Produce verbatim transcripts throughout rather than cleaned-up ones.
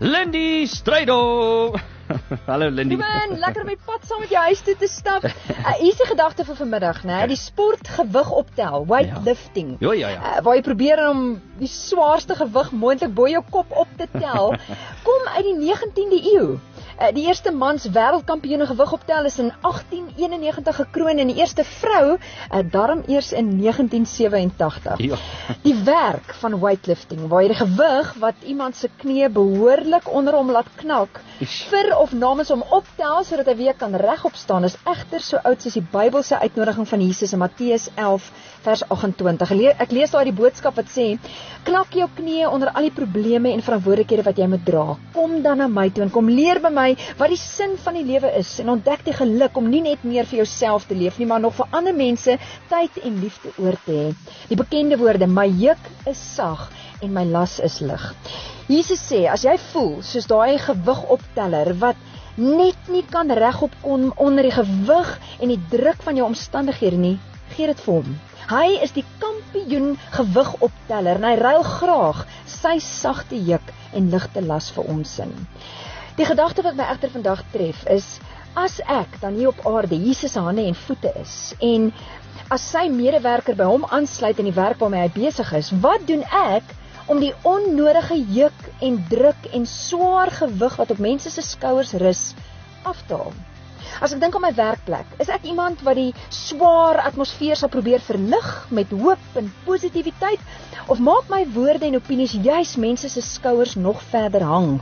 Lindy Strydom. Hallo Lindy. Man, lekker my pad saam met jou huis toe te stap. Uh, hier is die gedagte vir vanmiddag, né? Die sport gewig optel, weightlifting. Ja, ja, ja. Uh, waar jy probeer om die zwaarste gewig moontlik bo jou kop op te tel, kom uit die negentiende eeu. Uh, die eerste mans wêreldkampioen gewig optel is in agtien eenennegentig gekroon en die eerste vrou uh, daarom eers in negentien sewe-en-tagtig. Ja. Die werk van weightlifting, waar jy die gewig wat iemand se knie behoorlik onder hom laat knak, vir of namens hom optel sodat hy weer kan regop staan, is egter so oud soos die Bybelse uitnodiging van Jesus in Matteus elf vers agt-en-twintig. Ek lees daar die boodskap wat sê: knak jou knieë onder al die probleme en verantwoordelikhede wat jy moet dra. Kom dan na my toe en kom leer by my wat die sin van die lewe is en ontdek die geluk om nie net meer vir jouself te leef nie, maar nog vir ander mense tyd en liefde oor te hê. Die bekende woorde: my juk is sag en my las is lig. Jesus sê, as jy voel soos daai gewigopteller wat net nie kan regop kom onder die gewig en die druk van jou omstandighede nie, gee dit vir hom. Hy is die kampioen gewigopteller en hy ruil graag sy sagte juk en ligte las vir ons in. Die gedagte wat my egter vandag tref is, as ek dan hier op aarde Jesus se hande en voete is en as sy medewerker by hom aansluit in die werk waarmee hy besig is, wat doen ek om die onnodige juk en druk en swaar gewig wat op mense se skouers rus af te haal? As ek dink aan my werkplek, is ek iemand wat die swaar atmosfeer sal probeer verlig met hoop en positiwiteit, of maak my woorde en opinies juis mense se skouers nog verder hang?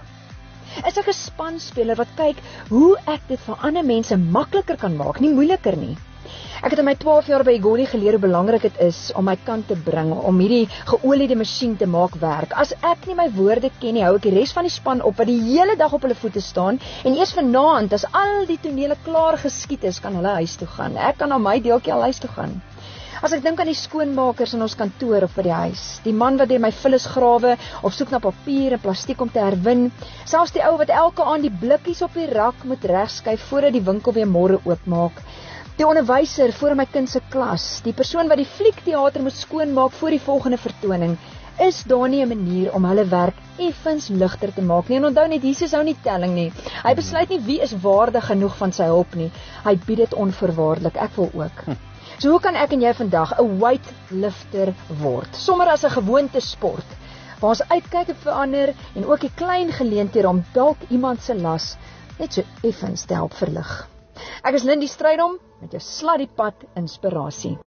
Is ek 'n spanspeler wat kyk hoe ek dit vir ander mense makliker kan maak, nie moeiliker nie? Ek het in my twaalf jaar by Egoli geleer hoe belangrik dit is om my kant te bring, om hierdie geoliede masjien te maak werk. As ek nie my woorde ken nie, hou ek die res van die span op wat die hele dag op hulle voete staan en eers vanaand, as al die tonele klaar geskiet is, kan hulle huis toe gaan. Ek kan aan my deeltjie al huis toe gaan. As ek dink aan die skoonmakers in ons kantoor of by die huis, die man wat deur my vullis grawe of soek na papier en plastiek om te herwin, selfs die ou wat elke aand die blikkies op die rak moet regskuif voordat die winkel weer môre oopmaak, die onderwyser voor my kind se klas, die persoon wat die fliekteater moet skoonmaak voor die volgende vertoning, is daar nie 'n manier om hulle werk effens ligter te maak nie. En onthou net, Jesus hou nie telling nie. Hy besluit nie wie is waardig genoeg van sy hulp nie. Hy bied dit onvoorwaardelik. Ek wil ook. So hoe kan ek en jy vandag 'n weightlifter word? Sommer as 'n gewoonte sport, waar ons uitkyk op verander en ook die klein geleenthede om dalk iemand se las net so effens te help verlig. Ek is Lindy Strydom met jou sladdiepad inspirasie.